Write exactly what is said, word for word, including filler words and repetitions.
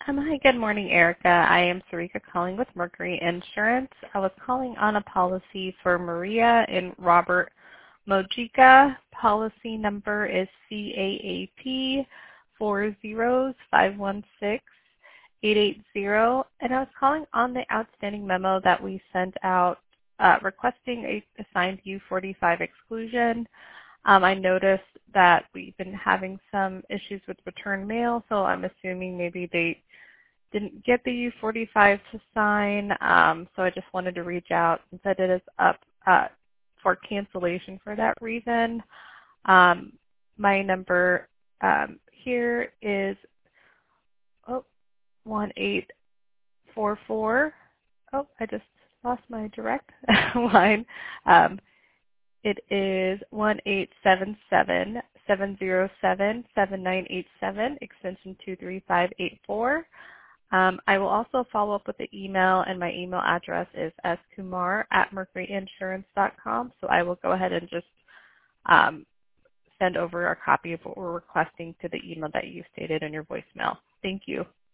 Um, hi, good morning, Erica. I am Sarika calling with Mercury Insurance. I was calling on a policy for Maria and Robert Mojica. Policy number is C A A P four zeros five one six eight eight zero, and I was calling on the outstanding memo that we sent out uh, requesting a assigned U forty-five exclusion. Um, I noticed that we've been having some issues with return mail, so I'm assuming maybe they didn't get the U forty-five to sign, um, so I just wanted to reach out and said it is up uh, for cancellation for that reason. Um, my number um, here is oh, one eight four four. Oh, I just lost my direct line. Um, it is one eight seven seven seven zero seven seven nine eight seven, extension two three five eight four. Um, I will also follow up with the email, and my email address is skumar at mercury insurance dot com. So I will go ahead and just um, send over a copy of what we're requesting to the email that you stated in your voicemail. Thank you.